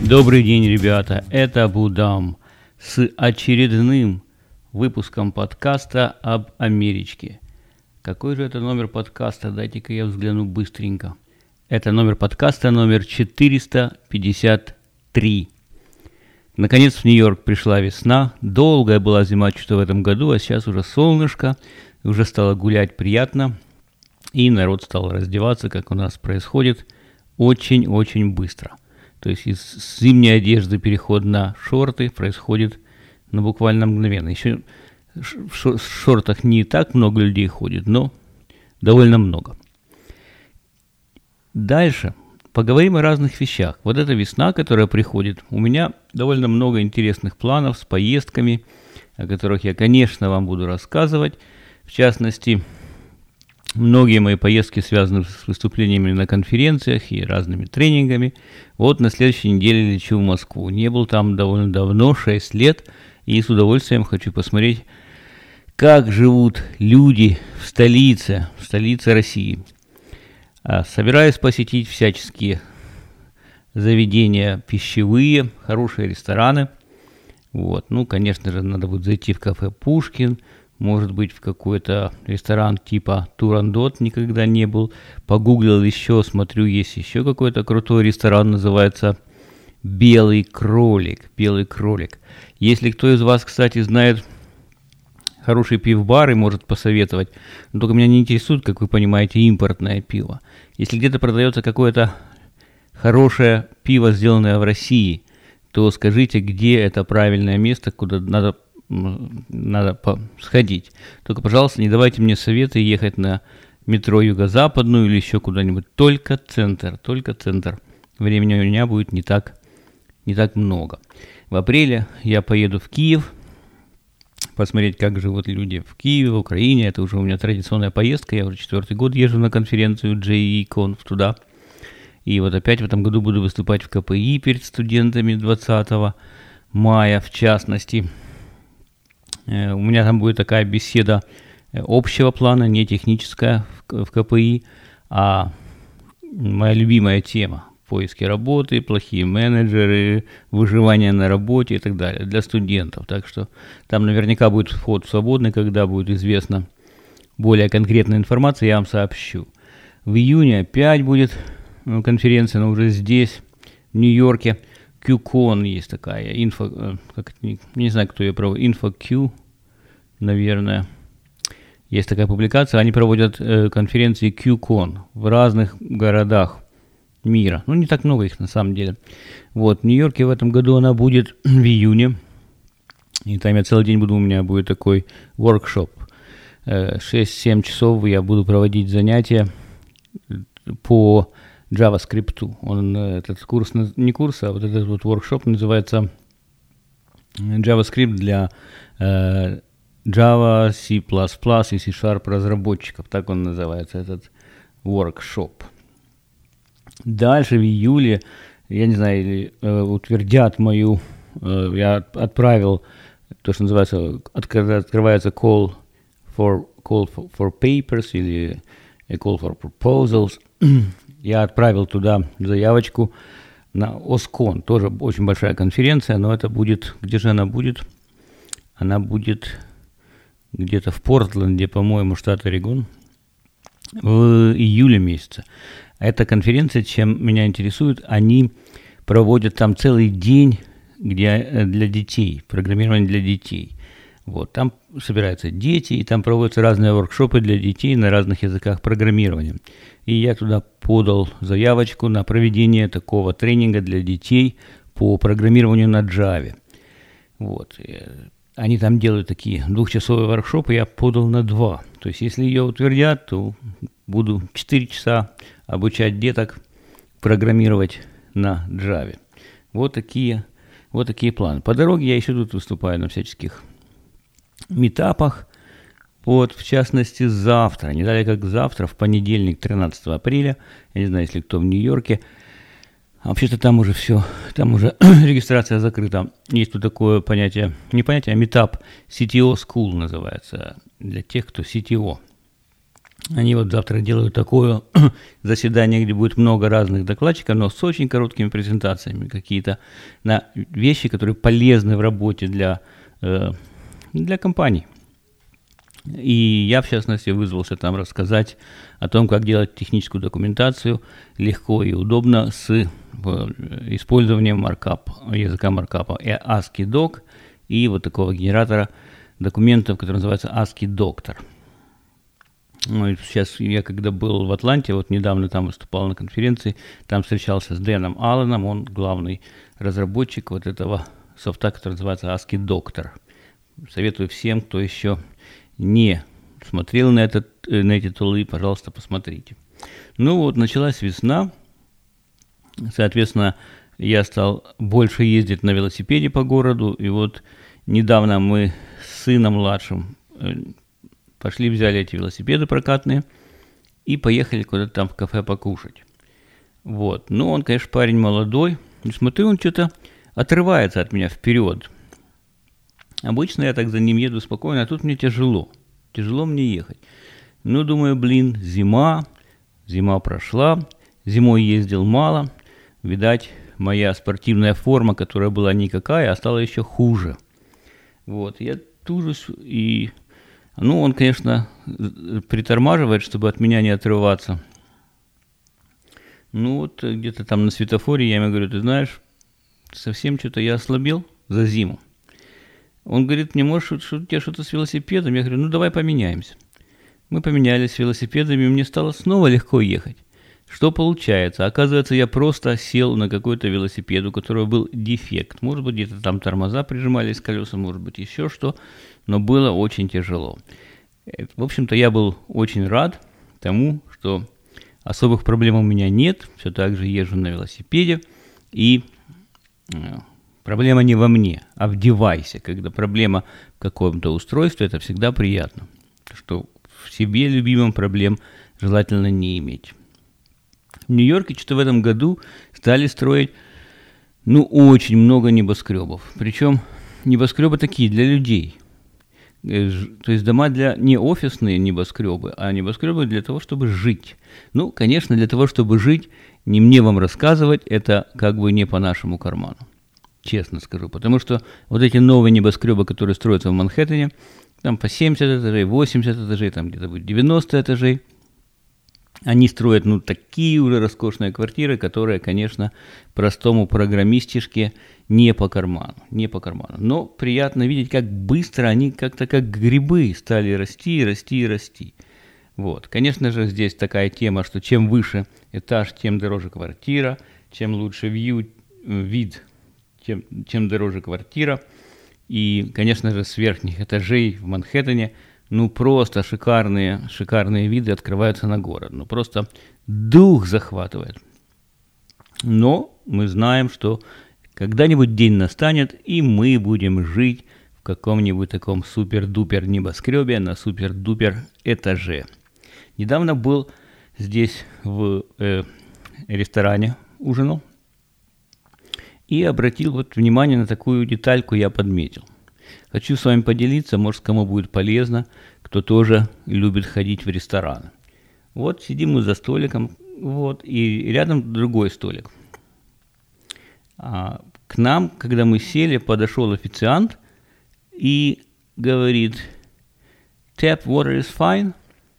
Добрый день, ребята, это Будам с очередным выпуском подкаста об Америчке. Какой же это номер подкаста? Дайте-ка я взгляну быстренько. Это номер подкаста номер 453. Наконец в Нью-Йорк пришла весна. Долгая была зима что-то в этом году, а сейчас уже солнышко, уже стало гулять приятно. И народ стал раздеваться, как у нас происходит, очень-очень быстро. То есть из зимней одежды переход на шорты происходит буквально мгновенно. Еще в шортах не так много людей ходит, но довольно много. Дальше поговорим о разных вещах. Вот эта весна, которая приходит, у меня довольно много интересных планов с поездками, о которых я, конечно, вам буду рассказывать. В частности, многие мои поездки связаны с выступлениями на конференциях и разными тренингами. Вот на следующей неделе лечу в Москву. Не был там довольно давно, 6 лет, и с удовольствием хочу посмотреть, как живут люди в столице России. Собираюсь посетить всяческие заведения пищевые, хорошие рестораны. Вот. Ну, конечно же, надо будет зайти в кафе «Пушкин», может быть, в какой-то ресторан типа «Турандот», никогда не был. Погуглил еще, смотрю, есть еще какой-то крутой ресторан, называется «Белый кролик». «Белый кролик». Если кто из вас, кстати, знает хороший пивбар и может посоветовать, но только меня не интересует, как вы понимаете, импортное пиво. Если где-то продается какое-то хорошее пиво, сделанное в России, то скажите, где это правильное место, куда надо сходить. Только, пожалуйста, не давайте мне советы ехать на метро Юго-Западную или еще куда-нибудь. Только центр. Времени у меня будет не так много. В апреле я поеду в Киев, посмотреть, как живут люди в Киеве, в Украине. Это уже у меня традиционная поездка. Я уже 4-й год езжу на конференцию JE-Conf туда. И вот опять в этом году буду выступать в КПИ перед студентами 20 мая, в частности. У меня там будет такая беседа общего плана, не техническая в КПИ, а моя любимая тема – поиски работы, плохие менеджеры, выживание на работе и так далее для студентов. Так что там наверняка будет вход свободный, когда будет известна более конкретная информация, я вам сообщу. В июне опять будет конференция, но уже здесь, в Нью-Йорке. QCon есть такая, не знаю, кто ее проводит, InfoQ, наверное, есть такая публикация, они проводят конференции QCon в разных городах мира, ну не так много их на самом деле. Вот, в Нью-Йорке в этом году она будет в июне, и там я целый день буду, у меня будет такой workshop, 6-7 часов я буду проводить занятия по JavaScript. Он, этот курс, не курс, а вот этот вот workshop называется JavaScript для Java, C++ и C# разработчиков. Так он называется, этот workshop. Дальше в июле, я не знаю, или утвердят мою, я отправил то, что называется, открывается call for papers или call for proposals. Я отправил туда заявочку на OSCON, тоже очень большая конференция, но это будет, где же она будет? Она будет где-то в Портленде, по-моему, штат Орегон, в июле месяце. Эта конференция, чем меня интересует, они проводят там целый день для детей, программирование для детей. Вот, там собираются дети, и там проводятся разные воркшопы для детей на разных языках программирования. И я туда подал заявочку на проведение такого тренинга для детей по программированию на Java. Вот. Они там делают такие 2-часовые воркшопы, я подал на 2. То есть, если ее утвердят, то буду 4 часа обучать деток программировать на Java. Вот такие планы. По дороге я еще тут выступаю на всяческих митапах. Вот, в частности, завтра, не далее как завтра, в понедельник, 13 апреля, я не знаю, если кто в Нью-Йорке, вообще-то там уже все, там уже регистрация закрыта. Есть тут такое понятие, не понятие, а митап, CTO School называется, для тех, кто CTO. Они вот завтра делают такое заседание, где будет много разных докладчиков, но с очень короткими презентациями, какие-то на вещи, которые полезны в работе для компаний. И я, в частности, вызвался там рассказать о том, как делать техническую документацию легко и удобно с использованием языка маркапа ASCII-Doc и вот такого генератора документов, который называется ASCII-Doctor. Ну, и сейчас я, когда был в Атланте, вот недавно там выступал на конференции, там встречался с Дэном Алленом, он главный разработчик вот этого софта, который называется ASCII-Doctor. Советую всем, кто еще не смотрел на эти тулы, пожалуйста, посмотрите. Ну вот, началась весна, соответственно, я стал больше ездить на велосипеде по городу, и вот недавно мы с сыном младшим пошли, взяли эти велосипеды прокатные и поехали куда-то там в кафе покушать. Вот, ну он, конечно, парень молодой, и смотрю, он что-то отрывается от меня вперед. Обычно я так за ним еду спокойно, а тут мне тяжело мне ехать. Ну, думаю, зима прошла, зимой ездил мало, видать, моя спортивная форма, которая была никакая, стала еще хуже. Вот, я тужусь, и, ну, он, конечно, притормаживает, чтобы от меня не отрываться. Ну, вот, где-то там на светофоре я ему говорю, ты знаешь, совсем что-то я ослабел за зиму. Он говорит, мне, может, у тебя что-то с велосипедом? Я говорю, ну, давай поменяемся. Мы поменялись велосипедами, и мне стало снова легко ехать. Что получается? Оказывается, я просто сел на какой-то велосипед, у которого был дефект. Может быть, где-то там тормоза прижимались к колесам, может быть, еще что, но было очень тяжело. В общем-то, я был очень рад тому, что особых проблем у меня нет, все так же езжу на велосипеде, и проблема не во мне, а в девайсе. Когда проблема в каком-то устройстве, это всегда приятно. Что в себе любимом проблем желательно не иметь. В Нью-Йорке что-то в этом году стали строить, ну, очень много небоскребов. Причем небоскребы такие для людей. То есть дома не офисные небоскребы, а небоскребы для того, чтобы жить. Ну, конечно, для того, чтобы жить, не мне вам рассказывать, это как бы не по нашему карману. Честно скажу, потому что вот эти новые небоскребы, которые строятся в Манхэттене, там по 70 этажей, 80 этажей, там где-то будет 90 этажей, они строят, ну, такие уже роскошные квартиры, которые, конечно, простому программистишке не по карману. Но приятно видеть, как быстро они как-то как грибы стали расти. Вот. Конечно же, здесь такая тема, что чем выше этаж, тем дороже квартира, чем лучше вид, тем дороже квартира. И, конечно же, с верхних этажей в Манхэттене, ну, просто шикарные виды открываются на город. Ну, просто дух захватывает. Но мы знаем, что когда-нибудь день настанет, и мы будем жить в каком-нибудь таком супер-дупер небоскребе на супер-дупер этаже. Недавно был здесь в ресторане, ужинал, и обратил вот внимание на такую детальку, я подметил. Хочу с вами поделиться, может, кому будет полезно, кто тоже любит ходить в рестораны. Вот сидим мы за столиком, вот, и рядом другой столик. К нам, когда мы сели, подошел официант и говорит, tap water is fine.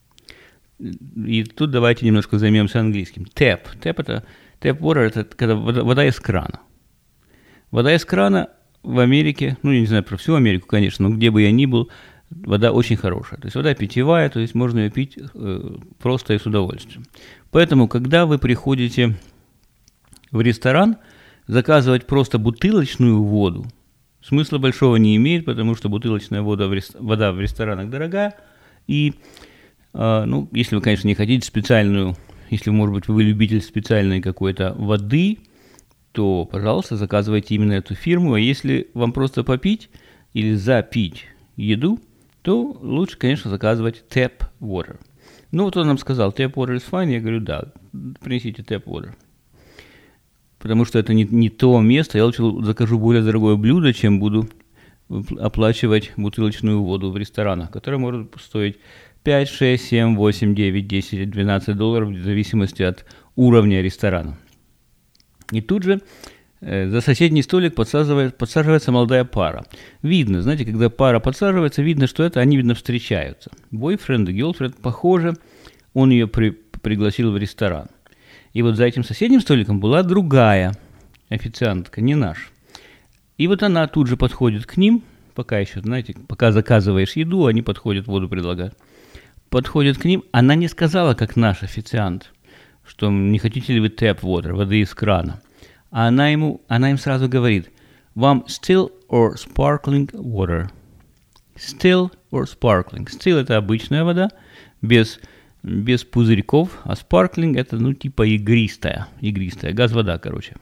И тут давайте немножко займемся английским. Tap water это когда вода из крана. Вода из крана в Америке, ну, я не знаю про всю Америку, конечно, но где бы я ни был, вода очень хорошая. То есть вода питьевая, то есть можно ее пить просто и с удовольствием. Поэтому, когда вы приходите в ресторан, заказывать просто бутылочную воду смысла большого не имеет, потому что бутылочная вода в ресторанах дорогая. И, ну, если вы, конечно, не хотите специальную, если, может быть, вы любитель специальной какой-то воды, то, пожалуйста, заказывайте именно эту фирму. А если вам просто попить или запить еду, то лучше, конечно, заказывать tap water. Ну, вот он нам сказал, tap water is fine. Я говорю, да, принесите tap water. Потому что это не то место. Я лучше закажу более дорогое блюдо, чем буду оплачивать бутылочную воду в ресторанах, которая может стоить 5, 6, 7, 8, 9, 10, 12 долларов в зависимости от уровня ресторана. И тут же за соседний столик подсаживается молодая пара. Видно, знаете, когда пара подсаживается, видно, что это они, видно, встречаются. Бойфренд и герлфренд, похоже, он ее пригласил в ресторан. И вот за этим соседним столиком была другая официантка, не наш. И вот она тут же подходит к ним, пока еще, знаете, пока заказываешь еду, они подходят, воду предлагают. Подходит к ним, она не сказала, как наш официант, что не хотите ли вы tap water, воды из крана. А она им сразу говорит, вам still or sparkling water? Still or sparkling? Still это обычная вода, без пузырьков, а sparkling это, ну, типа игристая, газ-вода, короче.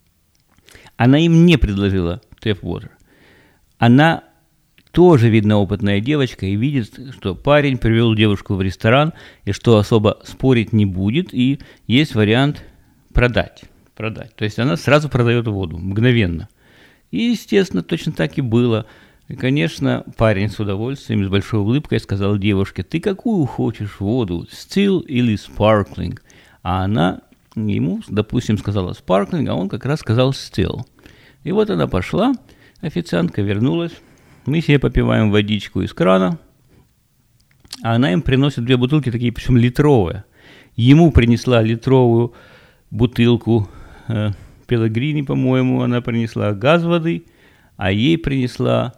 Она им не предложила tap water. Она тоже, видно, опытная девочка и видит, что парень привел девушку в ресторан и что особо спорить не будет, и есть вариант продать. То есть она сразу продает воду, мгновенно. И, естественно, точно так и было. И, конечно, парень с удовольствием, с большой улыбкой сказал девушке, ты какую хочешь воду, still или sparkling? А она ему, допустим, сказала sparkling, а он как раз сказал still. И вот она пошла, официантка вернулась, мы себе попиваем водичку из крана, а она им приносит 2 бутылки, такие, причем литровые. Ему принесла литровую бутылку Пелагрини, по-моему, она принесла газ воды, а ей принесла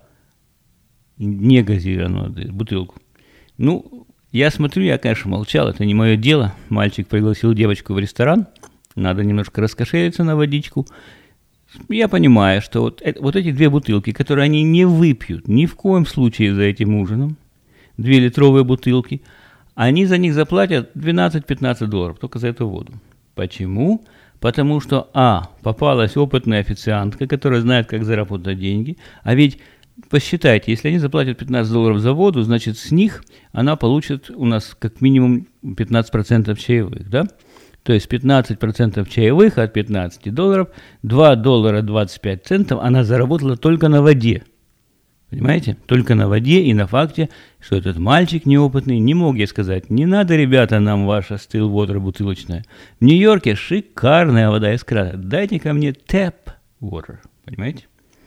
негазированную бутылку. Ну, я смотрю, я, конечно, молчал, это не мое дело. Мальчик пригласил девочку в ресторан, надо немножко раскошелиться на водичку. Я понимаю, что вот эти 2 бутылки, которые они не выпьют ни в коем случае за этим ужином, 2 литровые бутылки, они за них заплатят 12-15 долларов только за эту воду. Почему? Потому что, попалась опытная официантка, которая знает, как заработать деньги, а ведь, посчитайте, если они заплатят 15 долларов за воду, значит, с них она получит у нас как минимум 15% чаевых, да? То есть 15% чаевых от 15 долларов, 2 доллара 25 центов она заработала только на воде. Понимаете? Только на воде и на факте, что этот мальчик неопытный не мог ей сказать, не надо, ребята, нам ваша still water бутылочная. В Нью-Йорке шикарная вода из крана. Дайте ко мне tap water. Понимаете?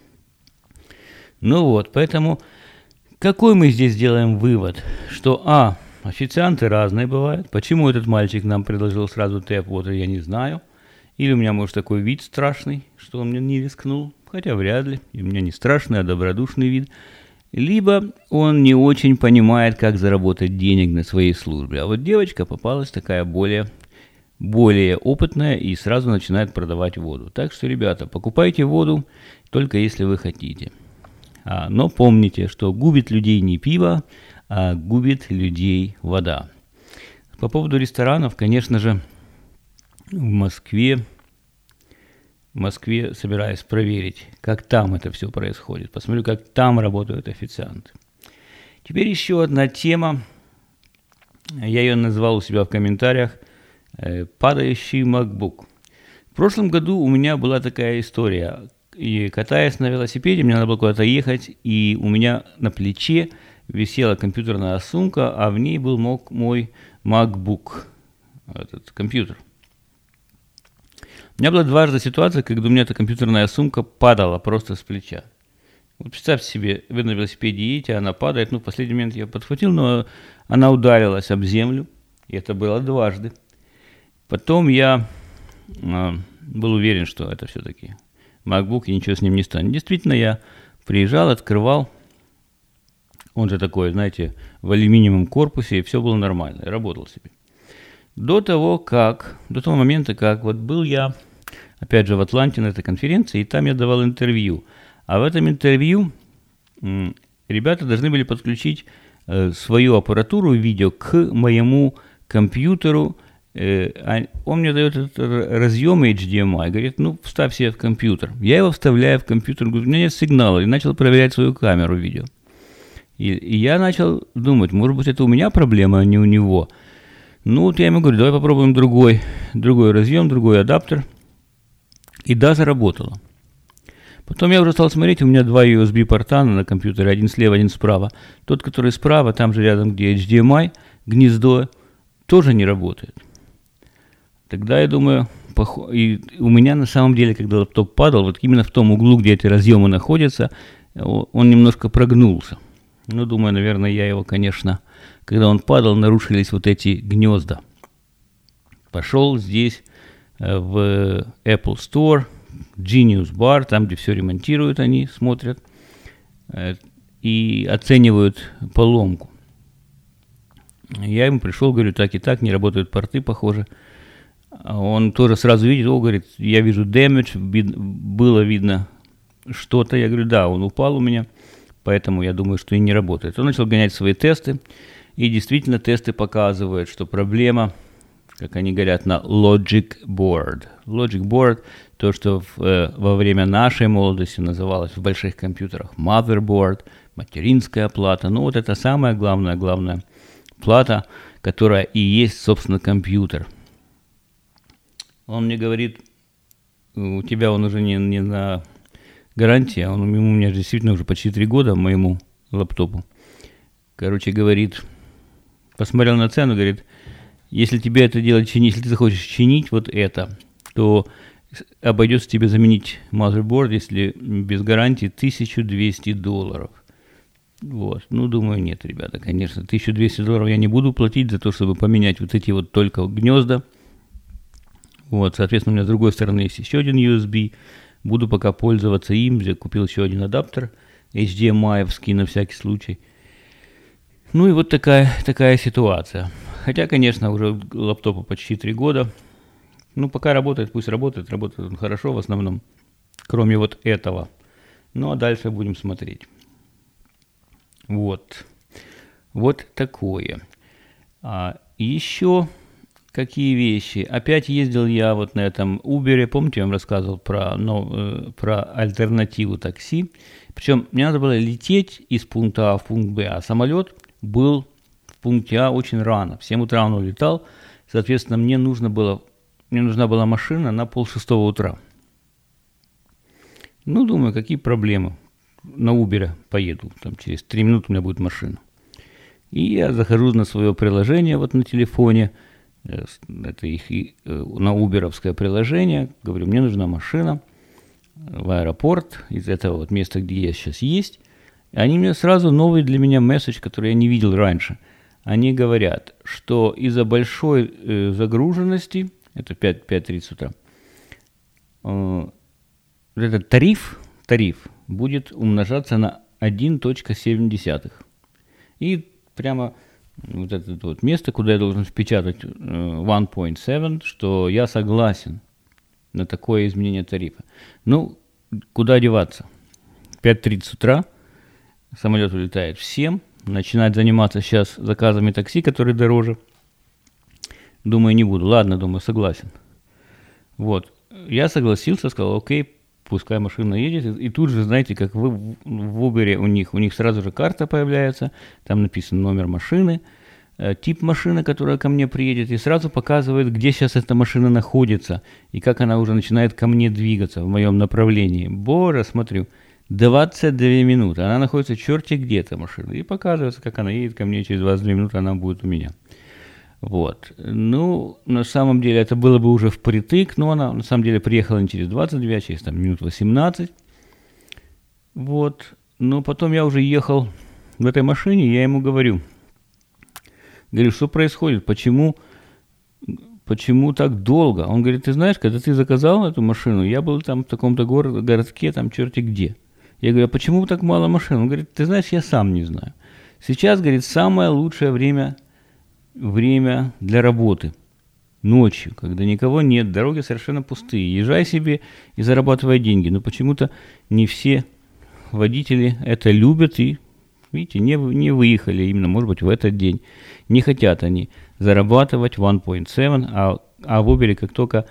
Ну вот, поэтому какой мы здесь делаем вывод? Что, официанты разные бывают. Почему этот мальчик нам предложил сразу tap water, я не знаю. Или у меня, может, такой вид страшный, что он мне не рискнул. Хотя вряд ли. И у меня не страшный, а добродушный вид. Либо он не очень понимает, как заработать денег на своей службе. А вот девочка попалась такая более опытная и сразу начинает продавать воду. Так что, ребята, покупайте воду только если вы хотите. Но помните, что губит людей не пиво, а губит людей вода. По поводу ресторанов, конечно же, в Москве собираюсь проверить, как там это все происходит. Посмотрю, как там работают официанты. Теперь еще одна тема. Я ее назвал у себя в комментариях «Падающий MacBook». В прошлом году у меня была такая история. И катаясь на велосипеде, мне надо было куда-то ехать, и у меня на плече висела компьютерная сумка, а в ней был мой MacBook, этот компьютер. У меня была дважды ситуация, когда у меня эта компьютерная сумка падала просто с плеча. Вот представьте себе, вы на велосипеде едете, она падает, в последний момент я подхватил, но она ударилась об землю, и это было дважды. Потом я был уверен, что это все-таки MacBook, и ничего с ним не станет. Действительно, я приезжал, открывал, он же такой, знаете, в алюминиевом корпусе, и все было нормально, и работал себе. До того момента, как вот был я, опять же, в Атланте на этой конференции, и там я давал интервью. А в этом интервью ребята должны были подключить свою аппаратуру видео к моему компьютеру. Он мне дает этот разъем HDMI, говорит, вставь себе в компьютер. Я его вставляю в компьютер, говорю, у меня нет сигнала, и начал проверять свою камеру видео. И я начал думать, может быть, это у меня проблема, а не у него. Вот я ему говорю, давай попробуем другой разъем, другой адаптер. И да, заработало. Потом я уже стал смотреть, у меня 2 USB порта на компьютере, один слева, один справа. Тот, который справа, там же рядом, где HDMI, гнездо тоже не работает. Тогда я думаю, и у меня на самом деле, когда лаптоп падал, вот именно в том углу, где эти разъемы находятся, он немножко прогнулся. Ну, думаю, наверное, я его, конечно, когда он падал, нарушились вот эти гнезда. Пошел здесь в Apple Store, Genius Bar, там, где все ремонтируют, они смотрят и оценивают поломку. Я ему пришел, говорю, так и так, не работают порты, похоже. Он тоже сразу видит, говорит, я вижу damage, было видно что-то. Я говорю, да, он упал у меня, поэтому я думаю, что и не работает. Он начал гонять свои тесты, и действительно тесты показывают, что проблема, как они говорят, на Logic Board. Logic Board, то, что во время нашей молодости называлось в больших компьютерах motherboard, материнская плата. Ну, вот это самая главная плата, которая и есть, собственно, компьютер. Он мне говорит, у тебя он уже не на гарантии, а у меня действительно уже почти 3 года моему лаптопу. Короче, говорит, посмотрел на цену, говорит, если тебе это дело чинить, если ты захочешь чинить вот это, то обойдется тебе заменить motherboard, если без гарантии, $1200. Вот. Ну, думаю, нет, ребята, конечно, $1200 я не буду платить за то, чтобы поменять вот эти вот только гнезда. Вот, соответственно, у меня с другой стороны есть еще один USB. Буду пока пользоваться им. Я купил еще один адаптер HDMI-овский на всякий случай. Ну и вот такая ситуация. Хотя, конечно, уже лаптопу почти 3 года. Ну, пока работает, пусть работает. Работает он хорошо в основном, кроме вот этого. Ну, а дальше будем смотреть. Вот. Вот такое. Еще какие вещи. Опять ездил я вот на этом Uber. Помните, я вам рассказывал про альтернативу такси. Причем мне надо было лететь из пункта А в пункт Б, а самолет был в пункте А очень рано. В 7 утра он улетал. Соответственно, мне нужна была машина на 5:30 утра. Ну, думаю, какие проблемы. На Uber поеду. Там через 3 минуты у меня будет машина. И я захожу на свое приложение вот на телефоне. Это их на Uber-овское приложение. Говорю, мне нужна машина в аэропорт из этого вот места, где я сейчас есть. И они мне сразу новый для меня месседж, который я не видел раньше. Они говорят, что из-за большой загруженности, это 5:30 утра, этот тариф будет умножаться на 1.7. И прямо вот это вот место, куда я должен впечатать 1.7, что я согласен на такое изменение тарифа. Ну, куда деваться? 5:30 утра, самолет улетает в 7, начинать заниматься сейчас заказами такси, которые дороже. Думаю, не буду. Ладно, думаю, согласен. Вот. Я согласился, сказал, окей, пускай машина едет. И тут же, знаете, как вы в Uber у них сразу же карта появляется, там написан номер машины, тип машины, которая ко мне приедет, и сразу показывает, где сейчас эта машина находится, и как она уже начинает ко мне двигаться в моем направлении. Боже, смотрю, 22 минуты, она находится черти где эта машина, и показывается, как она едет ко мне, через 22 минуты она будет у меня. Вот. Ну, на самом деле, это было бы уже впритык, но она, на самом деле, приехала не через 22, а через там, минут 18. Вот. Но потом я уже ехал в этой машине, я ему говорю, что происходит, почему так долго? Он говорит, ты знаешь, когда ты заказал эту машину, я был там в таком-то городке, там черти где. Я говорю, а почему так мало машин? Он говорит, ты знаешь, я сам не знаю. Сейчас, говорит, самое лучшее время для работы. Ночью, когда никого нет, дороги совершенно пустые. Езжай себе и зарабатывай деньги. Но почему-то не все водители это любят и, видите, не выехали именно, может быть, в этот день. Не хотят они зарабатывать 1.7, а в Uber как только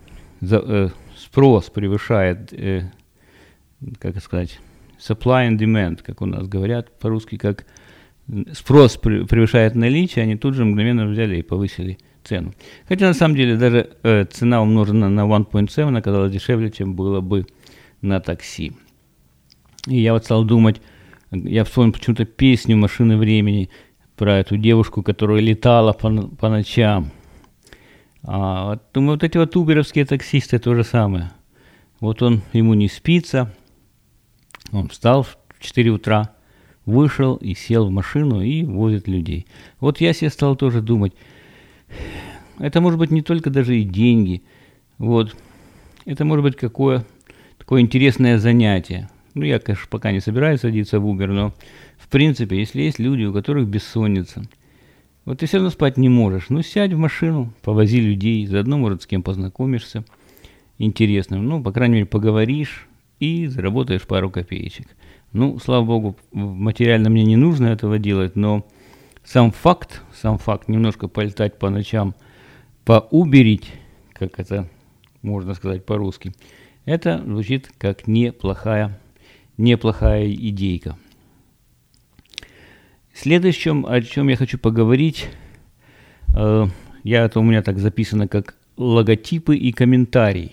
спрос превышает, как сказать, supply and demand, как у нас говорят по-русски, как спрос превышает наличие, они тут же мгновенно взяли и повысили цену. Хотя на самом деле даже цена умножена на 1.7 оказалась дешевле, чем было бы на такси. И я вот стал думать, я вспомнил почему-то песню «Машины времени», про эту девушку, которая летала по ночам. Думаю, вот эти вот уберовские таксисты то же самое. Вот ему не спится, он встал в 4 утра, вышел и сел в машину и возит людей. Вот я себе стал тоже думать, это может быть не только даже и деньги, вот, это может быть такое интересное занятие. Ну, я, конечно, пока не собираюсь садиться в Uber, но, в принципе, если есть люди, у которых бессонница, вот ты все равно спать не можешь, ну, сядь в машину, повози людей, заодно, может, с кем познакомишься интересным, ну, по крайней мере, поговоришь и заработаешь пару копеечек. Ну, слава богу, материально мне не нужно этого делать, но сам факт, немножко полетать по ночам, поуберить, как это можно сказать по-русски, это звучит как неплохая идейка. Следующем, о чем я хочу поговорить, это у меня так записано, как логотипы и комментарии.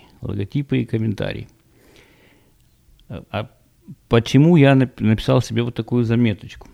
А почему я написал себе вот такую заметочку?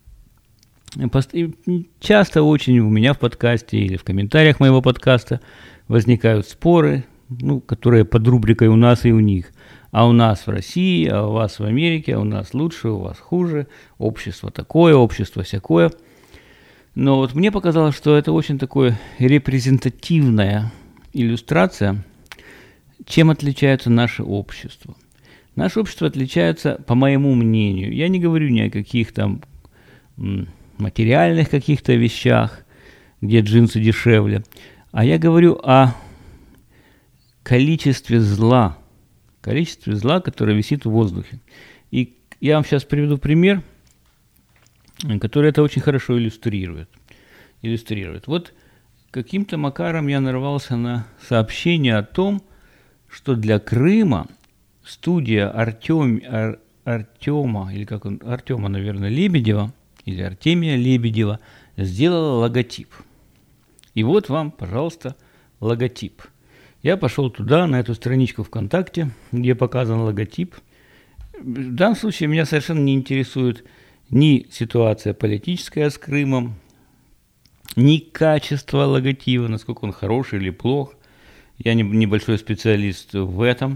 Часто очень у меня в подкасте или в комментариях моего подкаста возникают споры, которые под рубрикой «У нас и у них». А у нас в России, а у вас в Америке, а у нас лучше, у вас хуже, общество такое, общество сякое. Но вот мне показалось, что это очень такое репрезентативная иллюстрация, чем отличается наше общество. Наше общество отличается, по моему мнению, я не говорю ни о каких там материальных каких-то вещах, где джинсы дешевле, а я говорю о количестве зла, которое висит в воздухе. И я вам сейчас приведу пример, который это очень хорошо иллюстрирует. Вот каким-то макаром я нарвался на сообщение о том, что для Крыма студия Артема, наверное, Лебедева, или Артемия Лебедева, сделала логотип. И вот вам, пожалуйста, логотип. Я пошел туда, на эту страничку ВКонтакте, где показан логотип. В данном случае меня совершенно не интересует ни ситуация политическая с Крымом, ни качество логотипа, насколько он хороший или плох. Я небольшой специалист в этом.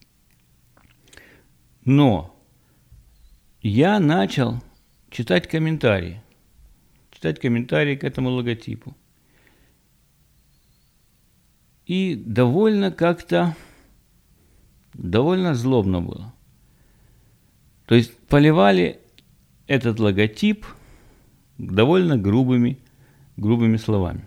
Но я начал читать комментарии к этому логотипу. И довольно злобно было. То есть поливали этот логотип довольно грубыми словами.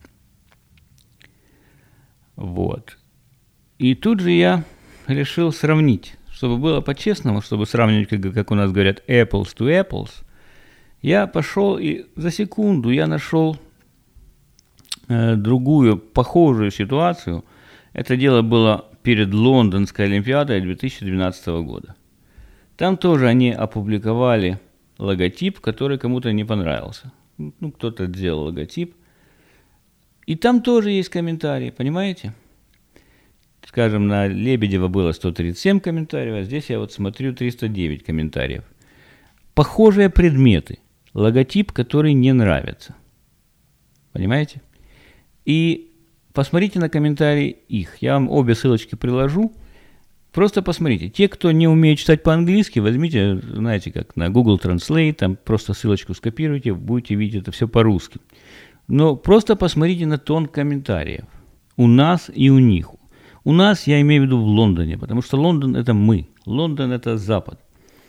Вот. И тут же я решил сравнить, чтобы было по-честному, чтобы сравнивать, как у нас говорят, apples to apples. Я пошел и за секунду я нашел другую похожую ситуацию. Это дело было перед Лондонской Олимпиадой 2012 года. Там тоже они опубликовали логотип, который кому-то не понравился. Кто-то сделал логотип. И там тоже есть комментарии, понимаете? Скажем, на Лебедева было 137 комментариев, а здесь я вот смотрю 309 комментариев. Похожие предметы. Логотип, который не нравится. Понимаете? И посмотрите на комментарии их. Я вам обе ссылочки приложу. Просто посмотрите. Те, кто не умеет читать по-английски, возьмите, знаете, как на Google Translate, там просто ссылочку скопируйте, будете видеть это все по-русски. Но просто посмотрите на тон комментариев. У нас и у них. У нас, я имею в виду в Лондоне, потому что Лондон – это мы. Лондон – это Запад.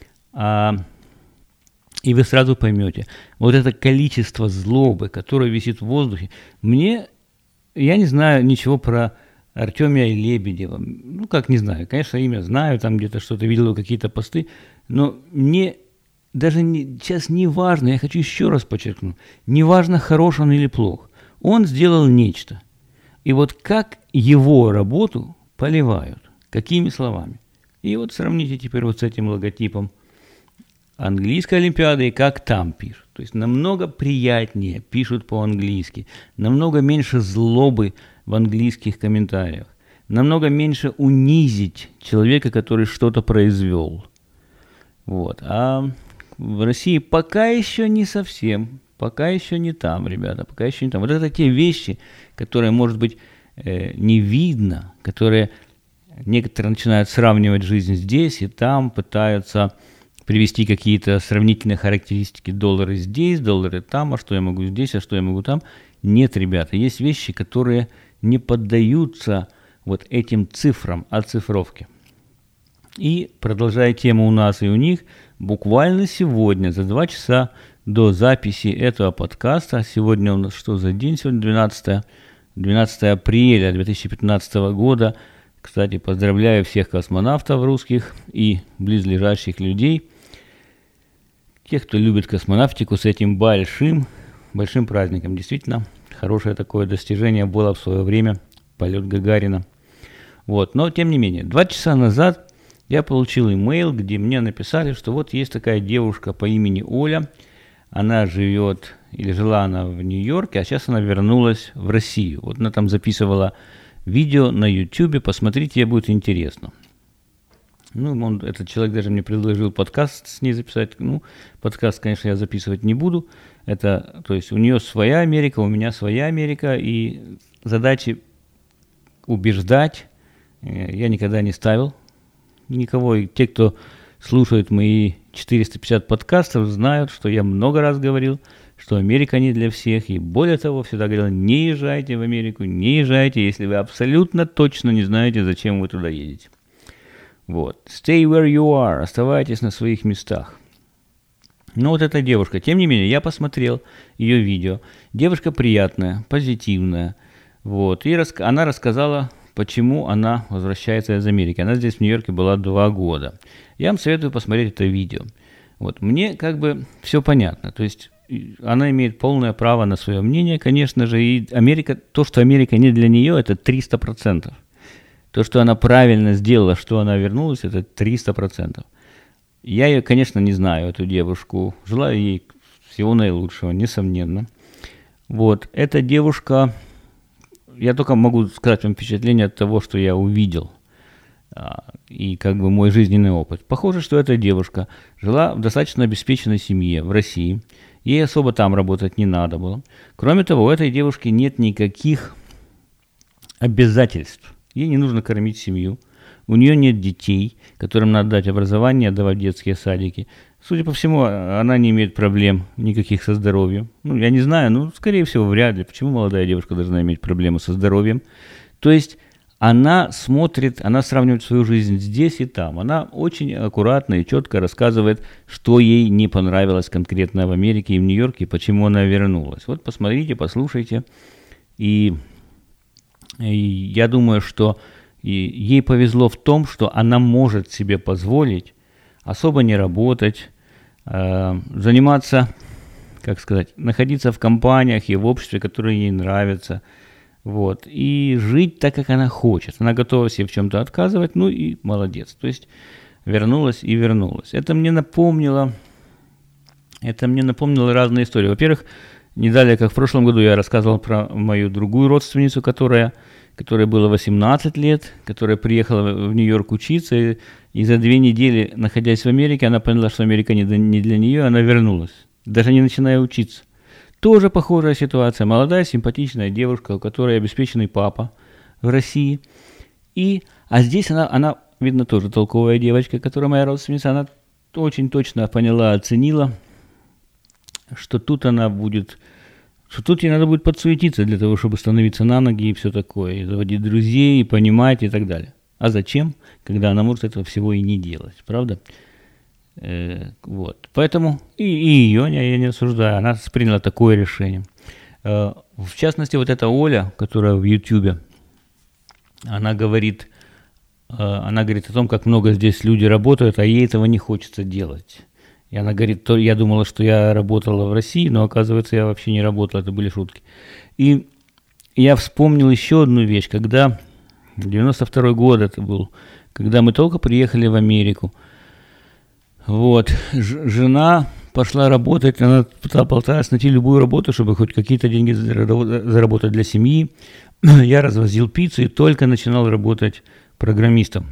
И вы сразу поймете, вот это количество злобы, которое висит в воздухе, я не знаю ничего про Артемия Лебедева. Не знаю, конечно, имя знаю, там где-то что-то видел, какие-то посты, но мне даже сейчас не важно, я хочу еще раз подчеркнуть, не важно, хорош он или плох. Он сделал нечто. И вот как его работу поливают, какими словами. И вот сравните теперь вот с этим логотипом английской Олимпиады и как там пишут. То есть намного приятнее пишут по-английски, намного меньше злобы в английских комментариях, намного меньше унизить человека, который что-то произвел. Вот. А в России пока еще не совсем пока еще не там, ребята, пока еще не там. Вот это те вещи, которые, может быть, не видно, которые некоторые начинают сравнивать жизнь здесь и там, пытаются привести какие-то сравнительные характеристики: доллары здесь, доллары там, а что я могу здесь, а что я могу там. Нет, ребята, есть вещи, которые не поддаются вот этим цифрам, оцифровке. И, продолжая тему у нас и у них, буквально сегодня, за 2 часа до записи этого подкаста, сегодня у нас что за день? Сегодня 12 апреля 2015 года. Кстати, поздравляю всех космонавтов русских и близлежащих людей, тех, кто любит космонавтику, с этим большим праздником. Действительно, хорошее такое достижение было в свое время, полет Гагарина. Вот. Но, тем не менее, 2 часа назад я получил имейл, где мне написали, что вот есть такая девушка по имени Оля, она живет, или жила она в Нью-Йорке, а сейчас она вернулась в Россию. Вот она там записывала видео на YouTube, посмотрите, ей будет интересно. Ну, этот человек даже мне предложил подкаст с ней записать. Ну, подкаст, конечно, я записывать не буду. Это, то есть у нее своя Америка, у меня своя Америка, и задачи убеждать я никогда не ставил никого. И те, кто слушает мои 450 подкастов, знают, что я много раз говорил, что Америка не для всех. И более того, всегда говорил: не езжайте в Америку, не езжайте, если вы абсолютно точно не знаете, зачем вы туда едете. Вот. Stay where you are. Оставайтесь на своих местах. Но вот эта девушка, тем не менее, я посмотрел ее видео. Девушка приятная, позитивная. Вот. И она рассказала, почему она возвращается из Америки. Она здесь в Нью-Йорке была 2 года. Я вам советую посмотреть это видео. Вот. Мне как бы все понятно. То есть она имеет полное право на свое мнение, конечно же. И Америка, то, что Америка не для нее, это 300%. То, что она правильно сделала, что она вернулась, это 300%. Я ее, конечно, не знаю, эту девушку. Желаю ей всего наилучшего, несомненно. Вот. Эта девушка, я только могу сказать вам впечатление от того, что я увидел. И как бы мой жизненный опыт. Похоже, что эта девушка жила в достаточно обеспеченной семье в России. Ей особо там работать не надо было. Кроме того, у этой девушки нет никаких обязательств. Ей не нужно кормить семью. У нее нет детей, которым надо дать образование, отдавать в детские садики. Судя по всему, она не имеет проблем никаких со здоровьем. Ну, я не знаю, но, скорее всего, вряд ли. Почему молодая девушка должна иметь проблемы со здоровьем? То есть она смотрит, она сравнивает свою жизнь здесь и там. Она очень аккуратно и четко рассказывает, что ей не понравилось конкретно в Америке и в Нью-Йорке, и почему она вернулась. Вот посмотрите, послушайте. И я думаю, что ей повезло в том, что она может себе позволить особо не работать, заниматься, как сказать, находиться в компаниях и в обществе, которые ей нравятся, вот, и жить так, как она хочет. Она готова себе в чем-то отказывать, ну и молодец. То есть вернулась и вернулась. Это мне напомнило разные истории. Во-первых, не далее, как в прошлом году, я рассказывал про мою другую родственницу, которой было 18 лет, которая приехала в Нью-Йорк учиться, и за 2 недели, находясь в Америке, она поняла, что Америка не для нее, она вернулась, даже не начиная учиться. Тоже похожая ситуация. Молодая, симпатичная девушка, у которой обеспеченный папа в России. А здесь она, видно, тоже толковая девочка, которая моя родственница, она очень точно поняла, оценила, что тут ей надо будет подсуетиться для того, чтобы становиться на ноги и все такое, и заводить друзей, и понимать, и так далее. А зачем, когда она может этого всего и не делать, правда? Вот. Поэтому и ее я не осуждаю, она приняла такое решение. В частности, вот эта Оля, которая в Ютубе, она говорит о том, как много здесь люди работают, а ей этого не хочется делать. И она говорит: я думала, что я работала в России, но оказывается, я вообще не работала, это были шутки. И я вспомнил еще одну вещь, когда 92-й год это был, когда мы только приехали в Америку. Вот, жена пошла работать, она пыталась найти любую работу, чтобы хоть какие-то деньги заработать для семьи. Я развозил пиццу и только начинал работать программистом.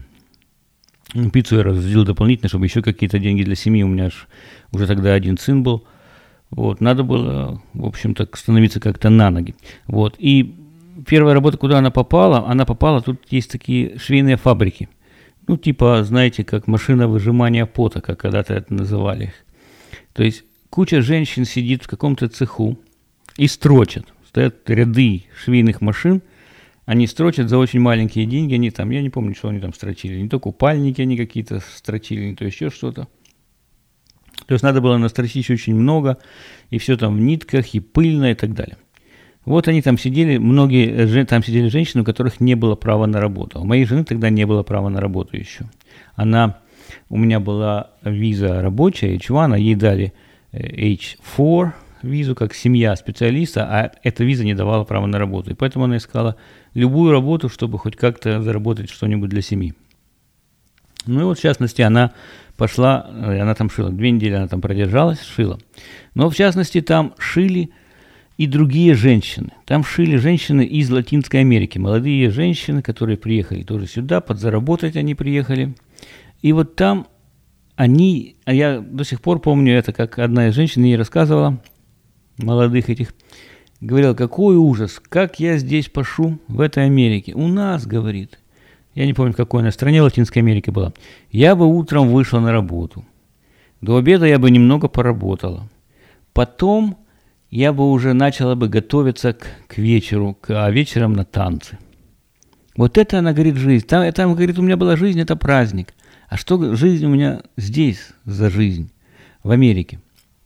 Пиццу я развозил дополнительно, чтобы еще какие-то деньги для семьи. У меня уже тогда один сын был. Вот, надо было, в общем-то, становиться как-то на ноги. Вот, и первая работа, куда она попала, тут есть такие швейные фабрики. Ну, типа, знаете, как машина выжимания пота, как когда-то это называли их. То есть куча женщин сидит в каком-то цеху и строчат. Стоят ряды швейных машин, они строчат за очень маленькие деньги. Они там, я не помню, что они там строчили. Не то купальники они какие-то строчили, не то еще что-то. То есть надо было настрочить очень много, и все там в нитках, и пыльно, и так далее. Вот они там сидели, там сидели женщины, у которых не было права на работу. У моей жены тогда не было права на работу еще. У меня была виза рабочая, H1, ей дали H4 визу, как семья специалиста, а эта виза не давала права на работу. И поэтому она искала любую работу, чтобы хоть как-то заработать что-нибудь для семьи. Ну и вот, в частности, она пошла, она там шила, 2 недели она там продержалась, шила. Но, в частности, там шили и другие женщины. Там шили женщины из Латинской Америки, молодые женщины, которые приехали тоже сюда, подзаработать они приехали. И вот там они, а я до сих пор помню это, как одна из женщин ей рассказывала, молодых этих, говорила, какой ужас, как я здесь пашу в этой Америке. У нас, говорит, я не помню, в какой она стране Латинской Америки была, я бы утром вышла на работу. До обеда я бы немного поработала. Потом я бы уже начала бы готовиться к вечеру, а вечером на танцы. Вот это она говорит жизнь. Там говорит, у меня была жизнь, это праздник. А что жизнь у меня здесь за жизнь, в Америке?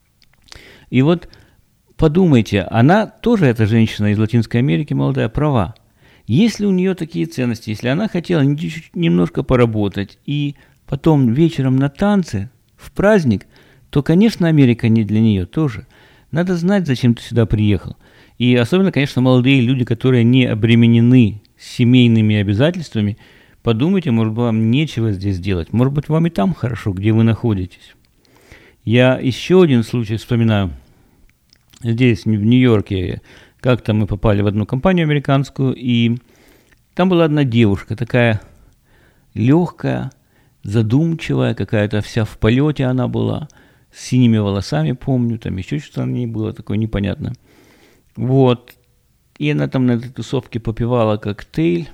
И вот подумайте, она тоже, эта женщина из Латинской Америки, молодая, права. Если у нее такие ценности, если она хотела немножко поработать и потом вечером на танцы, в праздник, то, конечно, Америка не для нее тоже. Надо знать, зачем ты сюда приехал. И особенно, конечно, молодые люди, которые не обременены семейными обязательствами, подумайте, может быть, вам нечего здесь делать. Может быть, вам и там хорошо, где вы находитесь. Я еще один случай вспоминаю. Здесь, в Нью-Йорке, как-то мы попали в одну компанию американскую, и там была одна девушка, такая легкая, задумчивая, какая-то вся в полете она была, с синими волосами, помню, там еще что-то на ней было такое непонятное. Вот. И она там на этой тусовке попивала коктейль.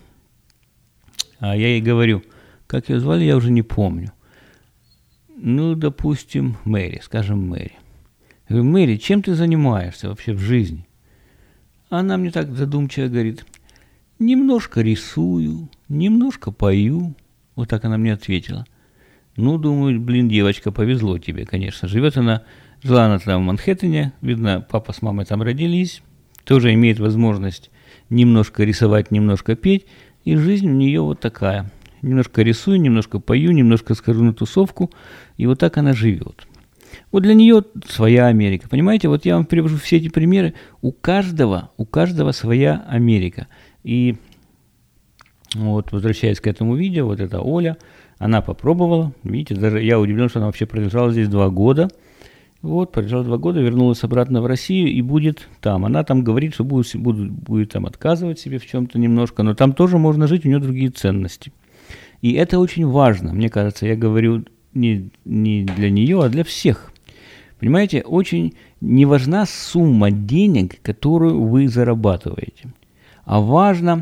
А я ей говорю, как ее звали, я уже не помню. Ну, допустим, Мэри, скажем, Мэри. Я говорю, Мэри, чем ты занимаешься вообще в жизни? Она мне так задумчиво говорит, немножко рисую, немножко пою. Вот так она мне ответила. Ну, думаю, блин, девочка, повезло тебе, конечно. Жила она там в Манхэттене, видно, папа с мамой там родились, тоже имеет возможность немножко рисовать, немножко петь, и жизнь у нее вот такая. Немножко рисую, немножко пою, немножко схожу на тусовку, и вот так она живет. Вот для нее своя Америка, понимаете? Вот я вам привожу все эти примеры. У каждого своя Америка. И вот, возвращаясь к этому видео, вот эта Оля, она попробовала, видите, даже я удивлен, что она вообще продержала здесь 2 года. Вот, продержала 2 года, вернулась обратно в Россию и будет там. Она там говорит, что будет там отказывать себе в чем-то немножко, но там тоже можно жить, у нее другие ценности. И это очень важно, мне кажется, я говорю не для нее, а для всех. Понимаете, очень не важна сумма денег, которую вы зарабатываете, а важно,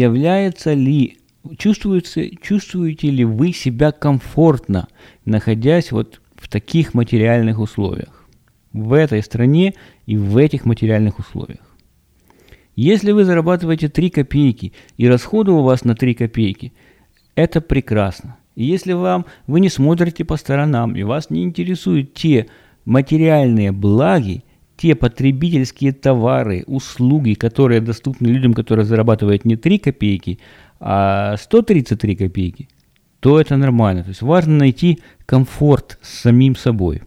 чувствуете ли вы себя комфортно, находясь вот в таких материальных условиях, в этой стране и в этих материальных условиях. Если вы зарабатываете 3 копейки и расходы у вас на 3 копейки, это прекрасно. И если вы не смотрите по сторонам и вас не интересуют те материальные благи, те потребительские товары, услуги, которые доступны людям, которые зарабатывают не 3 копейки, а 133 копейки, то это нормально. То есть важно найти комфорт с самим собой.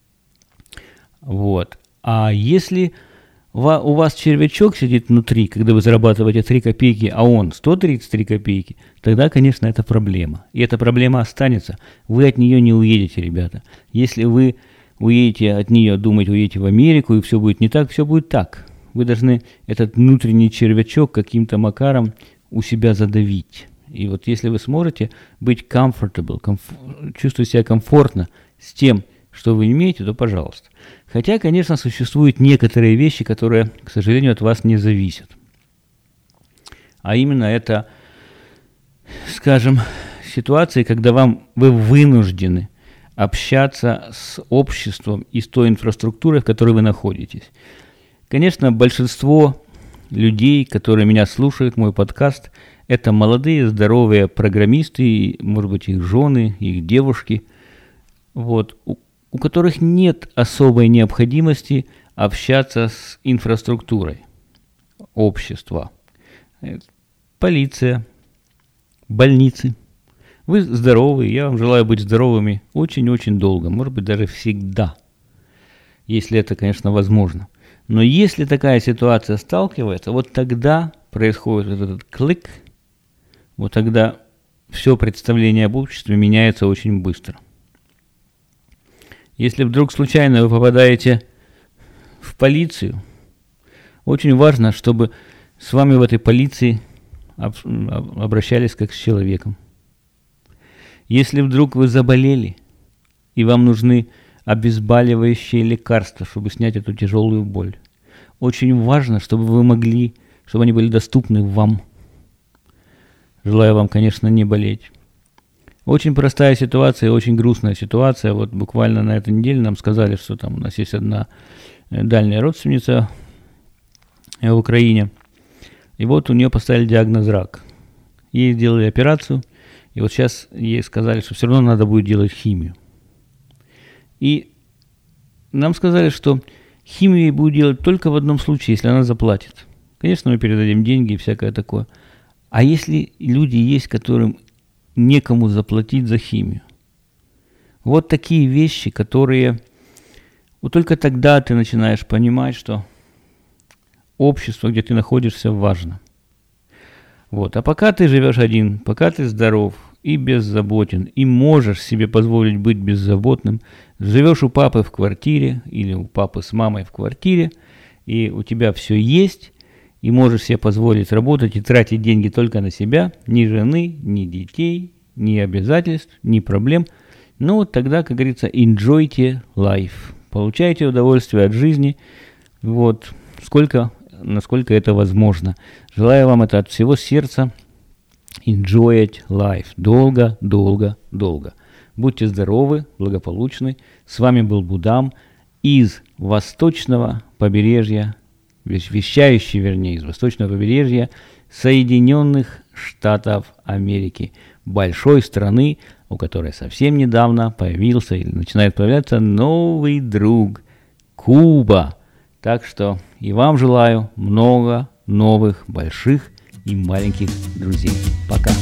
Вот. А если у вас червячок сидит внутри, когда вы зарабатываете 3 копейки, а он 133 копейки, тогда, конечно, это проблема. И эта проблема останется. Вы от нее не уедете, ребята. Если вы уедете от нее, думаете, уедете в Америку, и все будет не так, все будет так. Вы должны этот внутренний червячок каким-то макаром у себя задавить. И вот если вы сможете быть comfortable, чувствовать себя комфортно с тем, что вы имеете, то пожалуйста. Хотя, конечно, существуют некоторые вещи, которые, к сожалению, от вас не зависят. А именно это, скажем, ситуации, когда вы вынуждены общаться с обществом и с той инфраструктурой, в которой вы находитесь. Конечно, большинство людей, которые меня слушают, мой подкаст, это молодые, здоровые программисты, может быть, их жены, их девушки, вот, у которых нет особой необходимости общаться с инфраструктурой общества. Полиция, больницы. Вы здоровы, я вам желаю быть здоровыми очень-очень долго, может быть, даже всегда, если это, конечно, возможно. Но если такая ситуация сталкивается, вот тогда происходит этот клик, вот тогда все представление об обществе меняется очень быстро. Если вдруг случайно вы попадаете в полицию, очень важно, чтобы с вами в этой полиции обращались как с человеком. Если вдруг вы заболели, и вам нужны обезболивающие лекарства, чтобы снять эту тяжелую боль, очень важно, чтобы они были доступны вам. Желаю вам, конечно, не болеть. Очень простая ситуация, очень грустная ситуация. Вот буквально на этой неделе нам сказали, что там у нас есть одна дальняя родственница в Украине. И вот у нее поставили диагноз рак. Ей сделали операцию. И вот сейчас ей сказали, что все равно надо будет делать химию. И нам сказали, что химию ей будут делать только в одном случае, если она заплатит. Конечно, мы передадим деньги и всякое такое. А если люди есть, которым некому заплатить за химию? Вот такие вещи, которые... Вот только тогда ты начинаешь понимать, что общество, где ты находишься, важно. Вот. А пока ты живешь один, пока ты здоров и беззаботен, и можешь себе позволить быть беззаботным, живешь у папы в квартире или у папы с мамой в квартире, и у тебя все есть, и можешь себе позволить работать и тратить деньги только на себя, ни жены, ни детей, ни обязательств, ни проблем. Ну вот тогда, как говорится, enjoyте life. Получайте удовольствие от жизни, вот, насколько это возможно. Желаю вам это от всего сердца. Enjoy it life. Долго, долго, долго. Будьте здоровы, благополучны. С вами был Будам из восточного побережья, вещающий, вернее, из восточного побережья Соединенных Штатов Америки. Большой страны, у которой совсем недавно появился или начинает появляться новый друг – Куба. Так что и вам желаю много новых, больших и маленьких друзей. Пока.